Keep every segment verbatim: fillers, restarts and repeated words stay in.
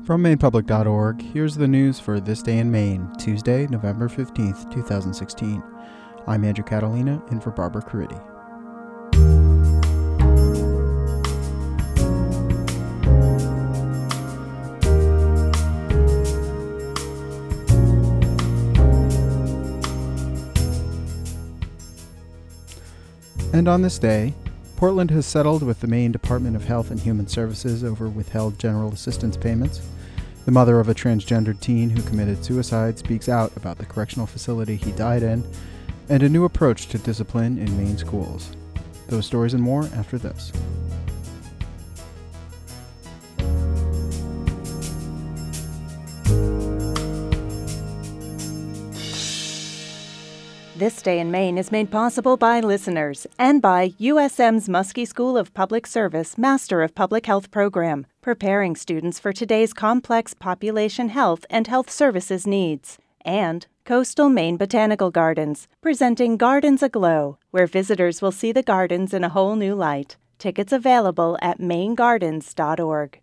From Maine Public dot org, here's the news for this day in Maine, Tuesday, November fifteenth, two thousand sixteen. I'm Andrew Catalina, in for Barbara Caridi. And on this day, Portland has settled with the Maine Department of Health and Human Services over withheld general assistance payments. The mother of a transgendered teen who committed suicide speaks out about the correctional facility he died in, and a new approach to discipline in Maine schools. Those stories and more after this. This Day in Maine is made possible by listeners and by U S M's Muskie School of Public Service Master of Public Health program, preparing students for today's complex population health and health services needs. And Coastal Maine Botanical Gardens, presenting Gardens Aglow, where visitors will see the gardens in a whole new light. Tickets available at maine gardens dot org.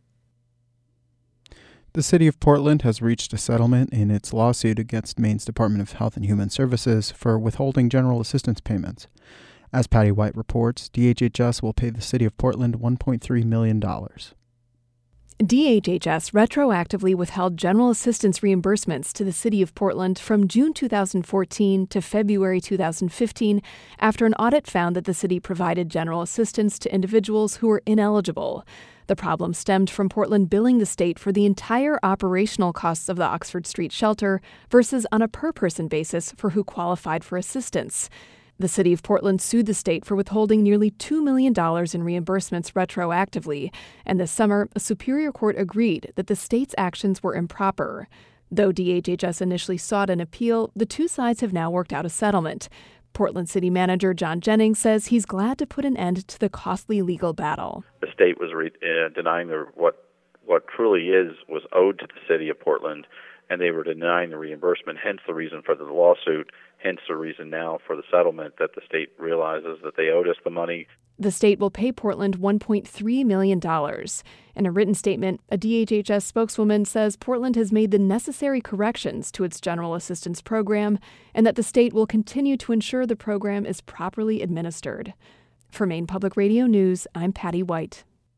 The City of Portland has reached a settlement in its lawsuit against Maine's Department of Health and Human Services for withholding general assistance payments. As Patty White reports, D H H S will pay the City of Portland one point three million dollars. D H H S retroactively withheld general assistance reimbursements to the City of Portland from June two thousand fourteen to February two thousand fifteen after an audit found that the city provided general assistance to individuals who were ineligible. The problem stemmed from Portland billing the state for the entire operational costs of the Oxford Street shelter versus on a per-person basis for who qualified for assistance. The City of Portland sued the state for withholding nearly two million dollars in reimbursements retroactively, and this summer, a Superior Court agreed that the state's actions were improper. Though D H H S initially sought an appeal, the two sides have now worked out a settlement. Portland City Manager John Jennings says he's glad to put an end to the costly legal battle. The state was re- uh, denying the, what what truly is was owed to the City of Portland, and they were denying the reimbursement, hence the reason for the lawsuit, hence the reason now for the settlement that the state realizes that they owed us the money. The state will pay Portland one point three million dollars. In a written statement, a D H H S spokeswoman says Portland has made the necessary corrections to its general assistance program and that the state will continue to ensure the program is properly administered. For Maine Public Radio News, I'm Patty White.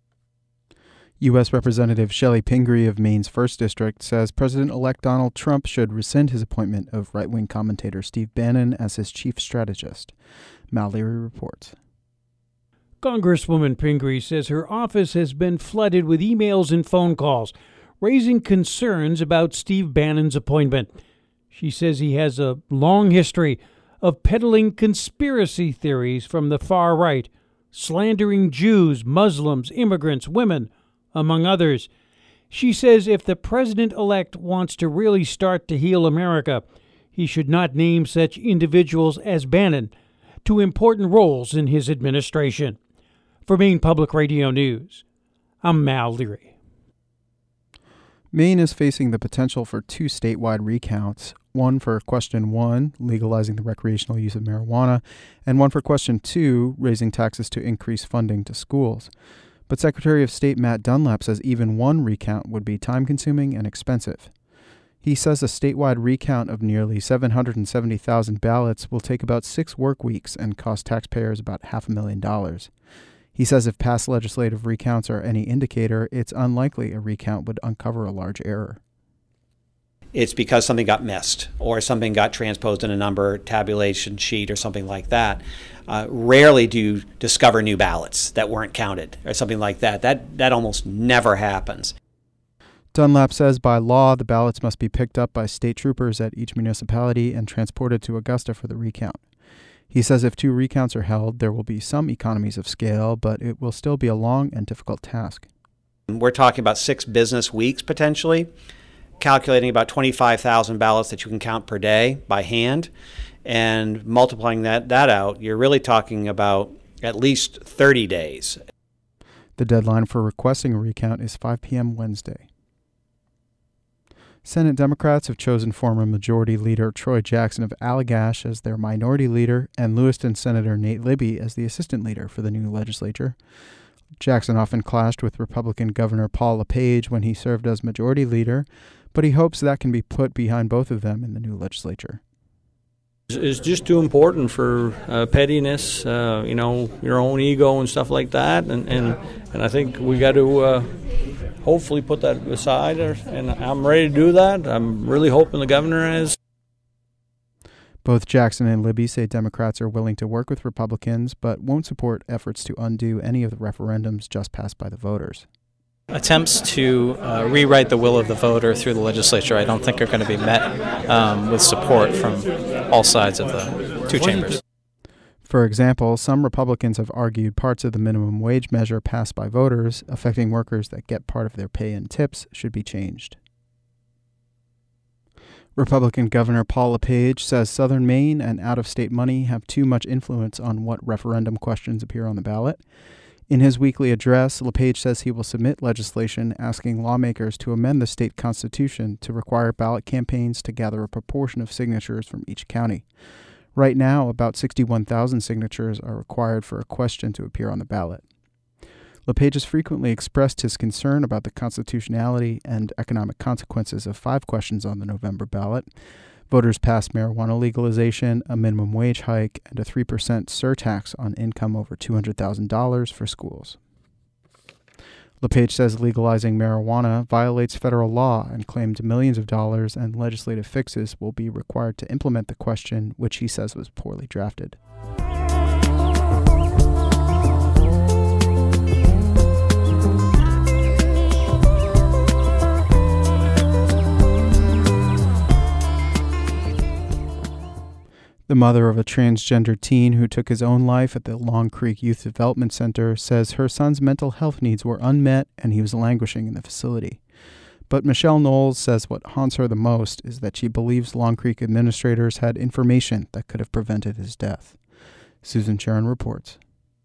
U S Representative Shelley Pingree of Maine's first District says President-elect Donald Trump should rescind his appointment of right-wing commentator Steve Bannon as his chief strategist. Mal Leary reports. Congresswoman Pingree says her office has been flooded with emails and phone calls, raising concerns about Steve Bannon's appointment. She says he has a long history of peddling conspiracy theories from the far right, slandering Jews, Muslims, immigrants, women, among others. She says if the president-elect wants to really start to heal America, he should not name such individuals as Bannon to important roles in his administration. For Maine Public Radio News, I'm Mal Leary. Maine is facing the potential for two statewide recounts, one for Question one, legalizing the recreational use of marijuana, and one for Question two, raising taxes to increase funding to schools. But Secretary of State Matt Dunlap says even one recount would be time-consuming and expensive. He says a statewide recount of nearly seven hundred seventy thousand ballots will take about six work weeks and cost taxpayers about half a million dollars. He says if past legislative recounts are any indicator, it's unlikely a recount would uncover a large error. It's because something got missed or something got transposed in a number tabulation sheet or something like that. Uh, rarely do you discover new ballots that weren't counted or something like that. That that almost never happens. Dunlap says by law, the ballots must be picked up by state troopers at each municipality and transported to Augusta for the recount. He says if two recounts are held, there will be some economies of scale, but it will still be a long and difficult task. We're talking about six business weeks potentially, calculating about twenty-five thousand ballots that you can count per day by hand, and multiplying that, that out, you're really talking about at least thirty days. The deadline for requesting a recount is five p.m. Wednesday. Senate Democrats have chosen former Majority Leader Troy Jackson of Allagash as their minority leader and Lewiston Senator Nate Libby as the assistant leader for the new legislature. Jackson often clashed with Republican Governor Paul LePage when he served as majority leader, but he hopes that can be put behind both of them in the new legislature. It's just too important for uh, pettiness, uh, you know, your own ego and stuff like that, and and, and I think we got to uh, hopefully put that aside, and I'm ready to do that. I'm really hoping the governor is. Both Jackson and Libby say Democrats are willing to work with Republicans, but won't support efforts to undo any of the referendums just passed by the voters. Attempts to uh, rewrite the will of the voter through the legislature, I don't think, are going to be met um, with support from all sides of the two chambers. For example, some Republicans have argued parts of the minimum wage measure passed by voters, affecting workers that get part of their pay in tips, should be changed. Republican Governor Paul LePage says Southern Maine and out-of-state money have too much influence on what referendum questions appear on the ballot. In his weekly address, LePage says he will submit legislation asking lawmakers to amend the state constitution to require ballot campaigns to gather a proportion of signatures from each county. Right now, about sixty-one thousand signatures are required for a question to appear on the ballot. LePage has frequently expressed his concern about the constitutionality and economic consequences of five questions on the November ballot. Voters passed marijuana legalization, a minimum wage hike, and a three percent surtax on income over two hundred thousand dollars for schools. LePage says legalizing marijuana violates federal law and claimed millions of dollars and legislative fixes will be required to implement the question, which he says was poorly drafted. The mother of a transgender teen who took his own life at the Long Creek Youth Development Center says her son's mental health needs were unmet and he was languishing in the facility. But Michelle Knowles says what haunts her the most is that she believes Long Creek administrators had information that could have prevented his death. Susan Sharon reports.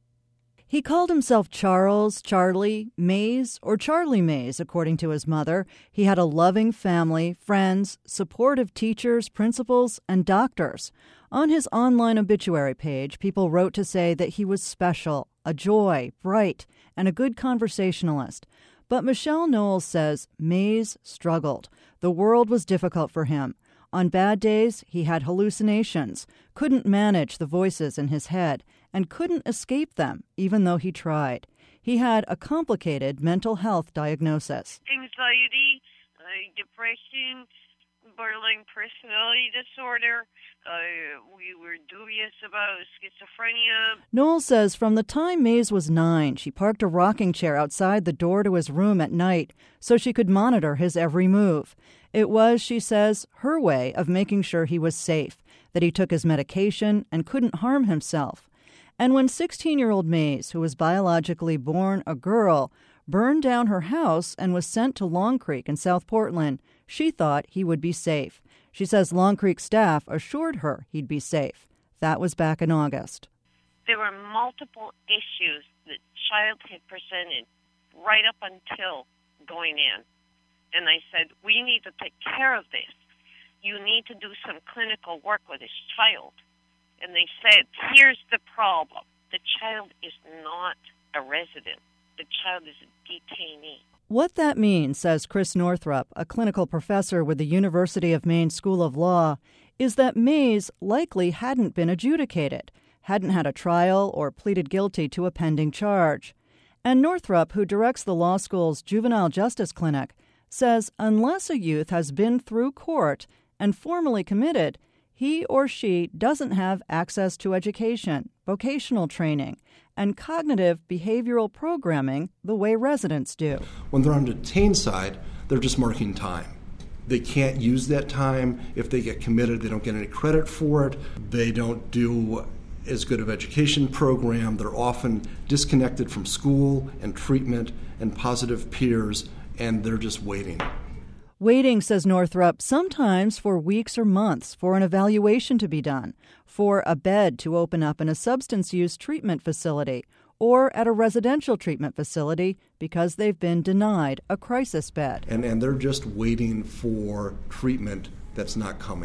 He called himself Charles, Charlie, Mays, or Charlie Mays, according to his mother. He had a loving family, friends, supportive teachers, principals, and doctors. On his online obituary page, people wrote to say that he was special, a joy, bright, and a good conversationalist. But Michelle Knowles says Mays struggled. The world was difficult for him. On bad days, he had hallucinations, couldn't manage the voices in his head, and couldn't escape them, even though he tried. He had a complicated mental health diagnosis. Anxiety, uh, depression, borderline personality disorder. Uh, we were dubious about schizophrenia. Knowles says from the time Mays was nine, she parked a rocking chair outside the door to his room at night so she could monitor his every move. It was, she says, her way of making sure he was safe, that he took his medication and couldn't harm himself. And when sixteen-year-old Mays, who was biologically born a girl, burned down her house and was sent to Long Creek in South Portland, she thought he would be safe. She says Long Creek staff assured her he'd be safe. That was back in August. There were multiple issues that child had presented right up until going in. And I said, we need to take care of this. You need to do some clinical work with this child. And they said, here's the problem. The child is not a resident. The child is a detainee. What that means, says Chris Northrup, a clinical professor with the University of Maine School of Law, is that Mays likely hadn't been adjudicated, hadn't had a trial or pleaded guilty to a pending charge. And Northrup, who directs the law school's juvenile justice clinic, says unless a youth has been through court and formally committed, he or she doesn't have access to education, vocational training, and cognitive behavioral programming the way residents do. When they're on the detained side, they're just marking time. They can't use that time. If they get committed, they don't get any credit for it. They don't do as good of education program. They're often disconnected from school and treatment and positive peers, and they're just waiting. Waiting, says Northrup, sometimes for weeks or months for an evaluation to be done, for a bed to open up in a substance use treatment facility, or at a residential treatment facility because they've been denied a crisis bed. And, and they're just waiting for treatment that's not coming.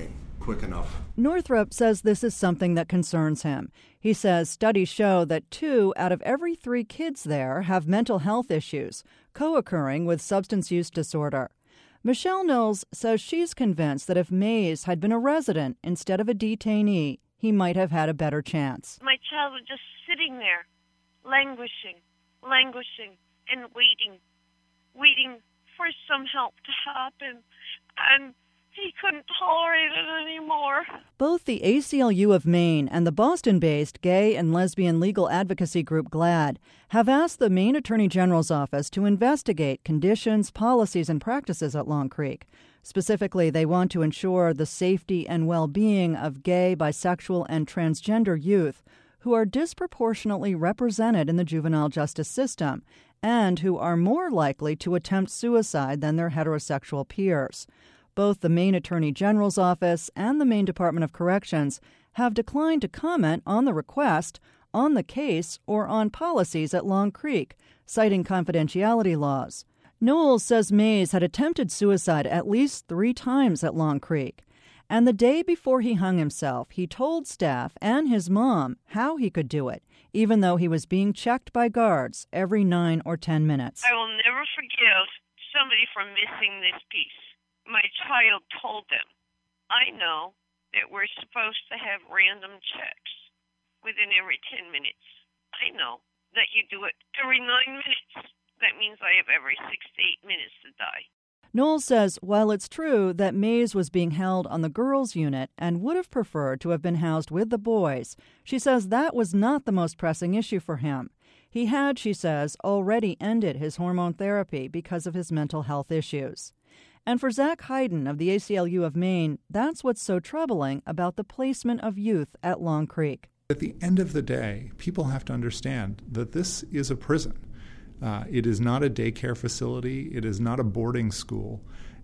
quick enough. Northrup says this is something that concerns him. He says studies show that two out of every three kids there have mental health issues, co-occurring with substance use disorder. Michelle Knowles says she's convinced that if Mays had been a resident instead of a detainee, he might have had a better chance. My child was just sitting there, languishing, languishing, and waiting, waiting for some help to happen, and he couldn't tolerate it anymore. Both the A C L U of Maine and the Boston-based gay and lesbian legal advocacy group GLAAD have asked the Maine Attorney General's office to investigate conditions, policies, and practices at Long Creek. Specifically, they want to ensure the safety and well-being of gay, bisexual, and transgender youth who are disproportionately represented in the juvenile justice system and who are more likely to attempt suicide than their heterosexual peers. Both the Maine Attorney General's office and the Maine Department of Corrections have declined to comment on the request, on the case, or on policies at Long Creek, citing confidentiality laws. Knowles says Mays had attempted suicide at least three times at Long Creek. And the day before he hung himself, he told staff and his mom how he could do it, even though he was being checked by guards every nine or ten minutes. I will never forgive somebody for missing this piece. My child told them, I know that we're supposed to have random checks within every ten minutes. I know that you do it every nine minutes. That means I have every six to eight minutes to die. Knowles says while it's true that Mays was being held on the girls' unit and would have preferred to have been housed with the boys, she says that was not the most pressing issue for him. He had, she says, already ended his hormone therapy because of his mental health issues. And for Zach Hayden of the A C L U of Maine, that's what's so troubling about the placement of youth at Long Creek. At the end of the day, people have to understand that this is a prison. Uh, it is not a daycare facility. It is not a boarding school.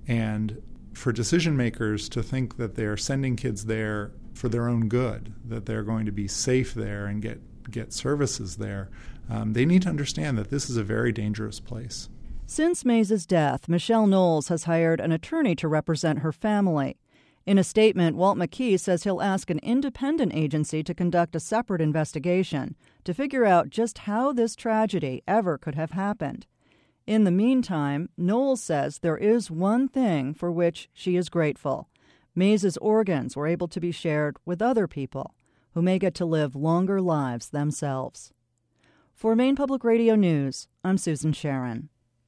And for decision makers to think that they're sending kids there for their own good, that they're going to be safe there and get, get services there, um, they need to understand that this is a very dangerous place. Since Mays' death, Michelle Knowles has hired an attorney to represent her family. In a statement, Walt McKee says he'll ask an independent agency to conduct a separate investigation to figure out just how this tragedy ever could have happened. In the meantime, Knowles says there is one thing for which she is grateful. Mays' organs were able to be shared with other people who may get to live longer lives themselves. For Maine Public Radio News, I'm Susan Sharon.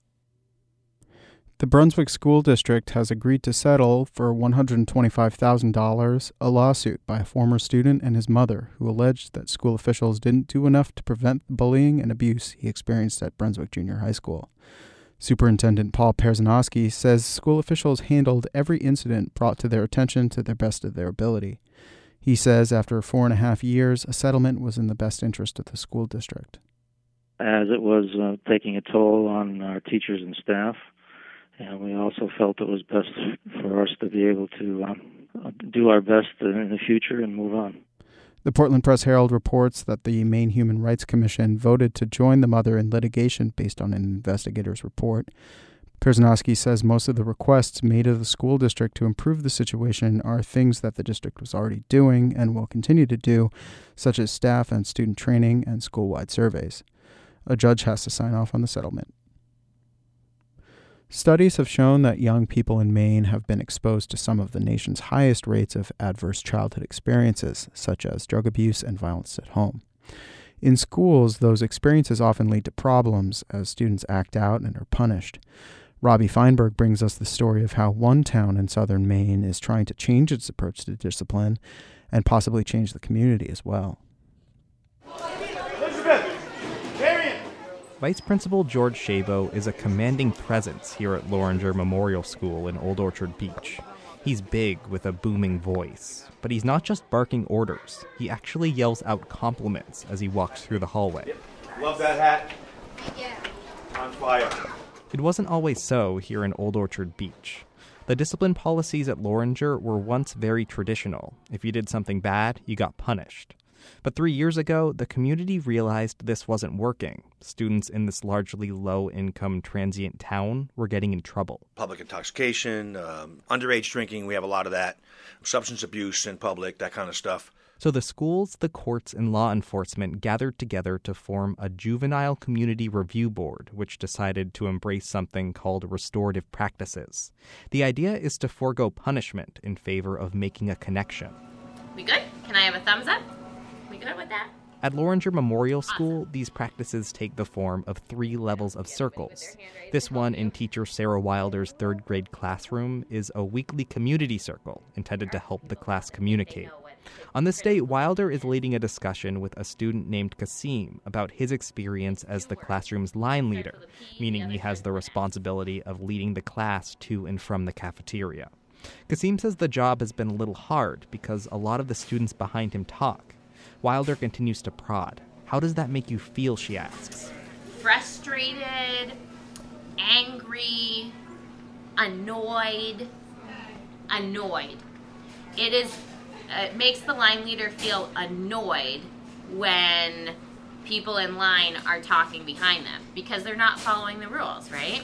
The Brunswick School District has agreed to settle for one hundred twenty-five thousand dollars a lawsuit by a former student and his mother who alleged that school officials didn't do enough to prevent the bullying and abuse he experienced at Brunswick Junior High School. Superintendent Paul Perzanowski says school officials handled every incident brought to their attention to the best of their ability. He says after four and a half years, a settlement was in the best interest of the school district. As it was uh, taking a toll on our teachers and staff, and we also felt it was best for us to be able to um, do our best in the future and move on. The Portland Press-Herald reports that the Maine Human Rights Commission voted to join the mother in litigation based on an investigator's report. Perzanowski says most of the requests made of the school district to improve the situation are things that the district was already doing and will continue to do, such as staff and student training and school-wide surveys. A judge has to sign off on the settlement. Studies have shown that young people in Maine have been exposed to some of the nation's highest rates of adverse childhood experiences, such as drug abuse and violence at home. In schools, those experiences often lead to problems as students act out and are punished. Robbie Feinberg brings us the story of how one town in southern Maine is trying to change its approach to discipline and possibly change the community as well. Vice Principal George Shabo is a commanding presence here at Loranger Memorial School in Old Orchard Beach. He's big with a booming voice, but he's not just barking orders. He actually yells out compliments as he walks through the hallway. Love that hat. Yeah. On fire. It wasn't always so here in Old Orchard Beach. The discipline policies at Loranger were once very traditional. If you did something bad, you got punished. But three years ago, the community realized this wasn't working. Students in this largely low-income transient town were getting in trouble. Public intoxication, um, underage drinking, we have a lot of that. Substance abuse in public, that kind of stuff. So the schools, the courts, and law enforcement gathered together to form a juvenile community review board, which decided to embrace something called restorative practices. The idea is to forego punishment in favor of making a connection. We good? Can I have a thumbs up? We good with that? At Loringer Memorial School, these practices take the form of three levels of circles. This one in teacher Sarah Wilder's third grade classroom is a weekly community circle intended to help the class communicate. On this day, Wilder is leading a discussion with a student named Kasim about his experience as the classroom's line leader, meaning he has the responsibility of leading the class to and from the cafeteria. Kasim says the job has been a little hard because a lot of the students behind him talk. Wilder continues to prod. How does that make you feel, she asks. Frustrated, angry, annoyed, annoyed. It is, uh, it makes the line leader feel annoyed when people in line are talking behind them because they're not following the rules, right?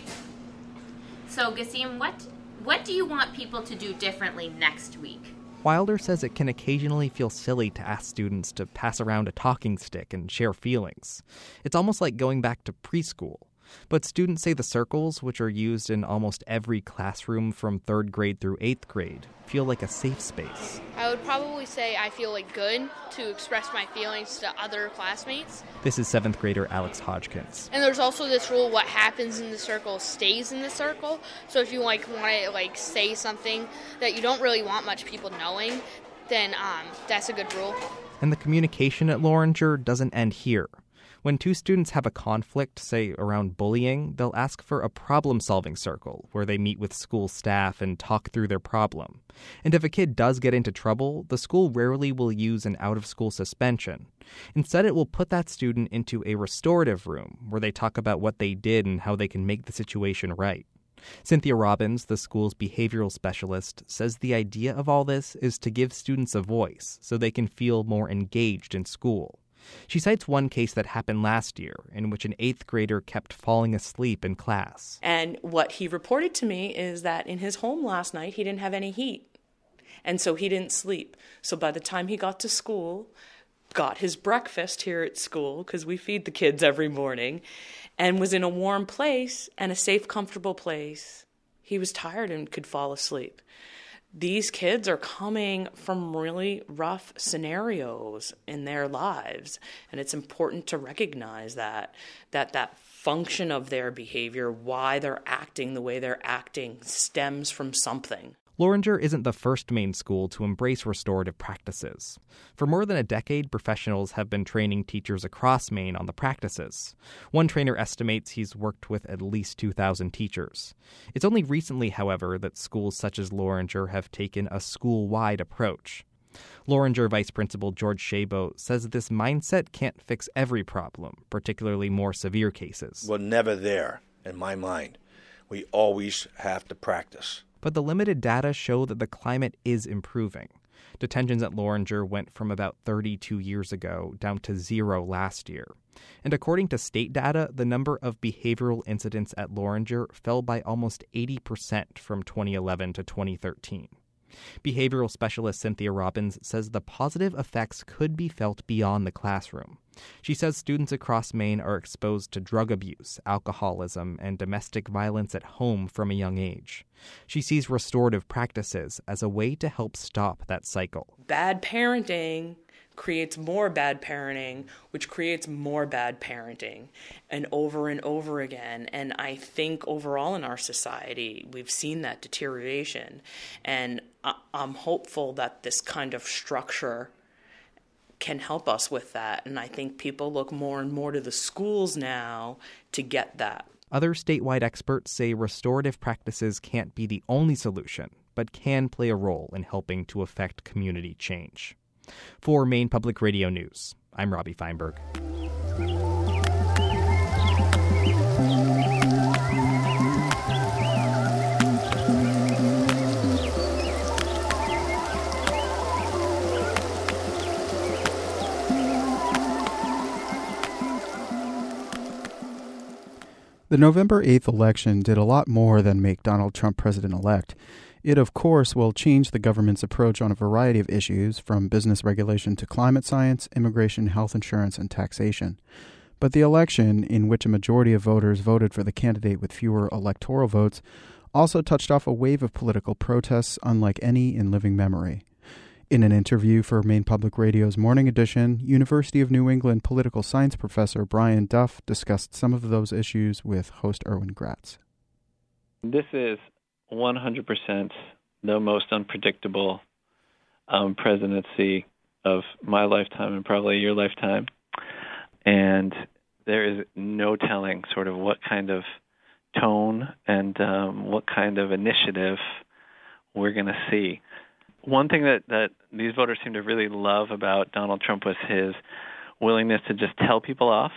So, Kasim, what, what do you want people to do differently next week? Wilder says it can occasionally feel silly to ask students to pass around a talking stick and share feelings. It's almost like going back to preschool. But students say the circles, which are used in almost every classroom from third grade through eighth grade, feel like a safe space. I would probably say I feel like good to express my feelings to other classmates. This is seventh grader Alex Hodgkins. And there's also this rule, what happens in the circle stays in the circle. So if you like want to like say something that you don't really want much people knowing, then um, that's a good rule. And the communication at Loringer doesn't end here. When two students have a conflict, say around bullying, they'll ask for a problem-solving circle where they meet with school staff and talk through their problem. And if a kid does get into trouble, the school rarely will use an out-of-school suspension. Instead, it will put that student into a restorative room where they talk about what they did and how they can make the situation right. Cynthia Robbins, the school's behavioral specialist, says the idea of all this is to give students a voice so they can feel more engaged in school. She cites one case that happened last year in which an eighth grader kept falling asleep in class. And what he reported to me is that in his home last night, he didn't have any heat. And so he didn't sleep. So by the time he got to school, got his breakfast here at school, because we feed the kids every morning, and was in a warm place and a safe, comfortable place, he was tired and could fall asleep. These kids are coming from really rough scenarios in their lives, and it's important to recognize that, that that function of their behavior, why they're acting the way they're acting, stems from something. Loringer isn't the first Maine school to embrace restorative practices. For more than a decade, professionals have been training teachers across Maine on the practices. One trainer estimates he's worked with at least two thousand teachers. It's only recently, however, that schools such as Loringer have taken a school-wide approach. Loringer Vice Principal George Shabo says this mindset can't fix every problem, particularly more severe cases. We're never there, in my mind. We always have to practice. But the limited data show that the climate is improving. Detentions at Loringer went from about thirty-two years ago down to zero last year. And according to state data, the number of behavioral incidents at Loringer fell by almost eighty percent from twenty eleven to twenty thirteen. Behavioral specialist Cynthia Robbins says the positive effects could be felt beyond the classroom. She says students across Maine are exposed to drug abuse, alcoholism, and domestic violence at home from a young age. She sees restorative practices as a way to help stop that cycle. Bad parenting creates more bad parenting, which creates more bad parenting, and over and over again. And I think overall in our society, we've seen that deterioration. And I'm hopeful that this kind of structure can help us with that. And I think people look more and more to the schools now to get that. Other statewide experts say restorative practices can't be the only solution, but can play a role in helping to affect community change. For Maine Public Radio News, I'm Robbie Feinberg. The November eighth election did a lot more than make Donald Trump president-elect. It, of course, will change the government's approach on a variety of issues, from business regulation to climate science, immigration, health insurance, and taxation. But the election, in which a majority of voters voted for the candidate with fewer electoral votes, also touched off a wave of political protests unlike any in living memory. In an interview for Maine Public Radio's Morning Edition, University of New England political science professor Brian Duff discussed some of those issues with host Erwin Gratz. This is one hundred percent the most unpredictable um, presidency of my lifetime and probably your lifetime. And there is no telling sort of what kind of tone and um, what kind of initiative we're going to see. One thing that, that these voters seem to really love about Donald Trump was his willingness to just tell people off,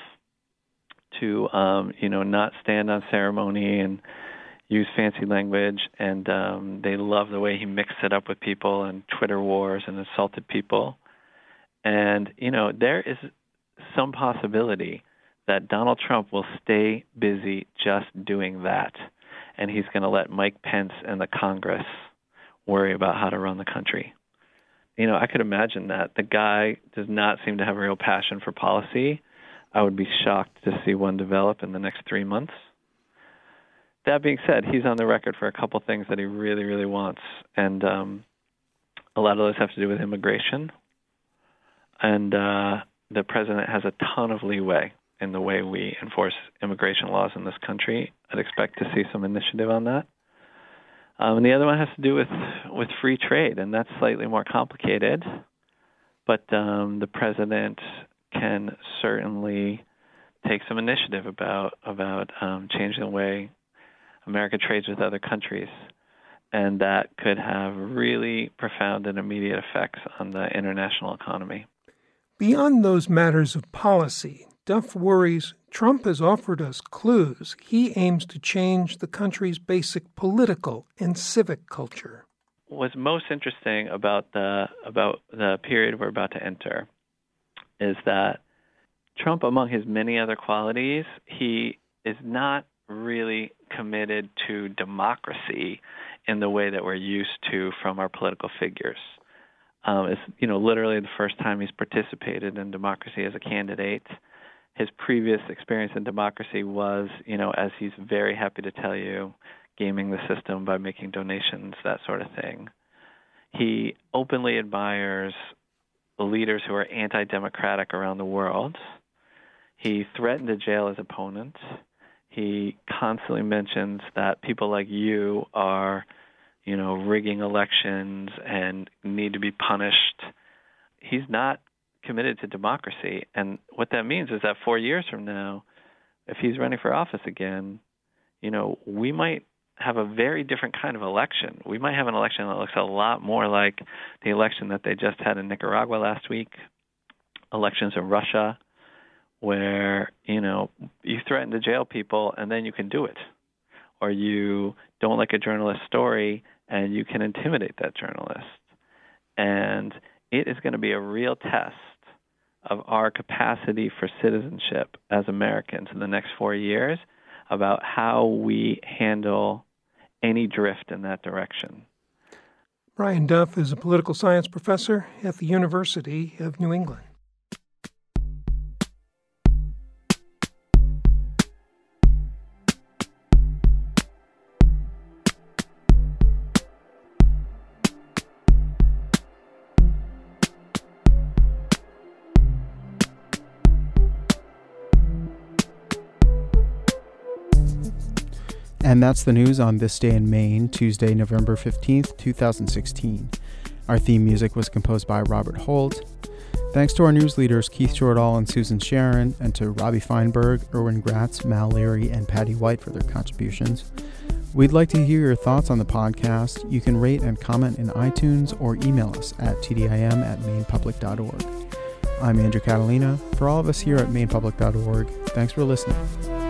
to um, you know, not stand on ceremony and use fancy language, and um, they love the way he mixed it up with people and Twitter wars and insulted people. And, you know, there is some possibility that Donald Trump will stay busy just doing that, and he's going to let Mike Pence and the Congress worry about how to run the country. You know, I could imagine that. The guy does not seem to have a real passion for policy. I would be shocked to see one develop in the next three months. That being said, he's on the record for a couple things that he really, really wants, and um, a lot of those have to do with immigration. And uh, the president has a ton of leeway in the way we enforce immigration laws in this country. I'd expect to see some initiative on that. Um, and the other one has to do with, with free trade, and that's slightly more complicated. But um, the president can certainly take some initiative about about um, changing the way America trades with other countries, and that could have really profound and immediate effects on the international economy. Beyond those matters of policy, Duff worries Trump has offered us clues he aims to change the country's basic political and civic culture. What's most interesting about the about the period we're about to enter is that Trump, among his many other qualities, he is not really committed to democracy in the way that we're used to from our political figures. Um, it's, you know, literally the first time he's participated in democracy as a candidate. His previous experience in democracy was, you know, as he's very happy to tell you, gaming the system by making donations, that sort of thing. He openly admires leaders who are anti-democratic around the world. He threatened to jail his opponents. He constantly mentions that people like you are, you know, rigging elections and need to be punished. He's not committed to democracy. And what that means is that four years from now, if he's running for office again, you know, we might have a very different kind of election. We might have an election that looks a lot more like the election that they just had in Nicaragua last week, elections in Russia, where, you know, you threaten to jail people and then you can do it. Or you don't like a journalist's story and you can intimidate that journalist. And it is going to be a real test of our capacity for citizenship as Americans in the next four years about how we handle any drift in that direction. Brian Duff is a political science professor at the University of New England. And that's the news on This Day in Maine, Tuesday, November fifteenth, twenty sixteen. Our theme music was composed by Robert Holt. Thanks to our news leaders, Keith Jordahl and Susan Sharon, and to Robbie Feinberg, Erwin Gratz, Mal Leary, and Patty White for their contributions. We'd like to hear your thoughts on the podcast. You can rate and comment in iTunes or email us at t d i m at maine public dot org. I'm Andrew Catalina. For all of us here at maine public dot org, thanks for listening.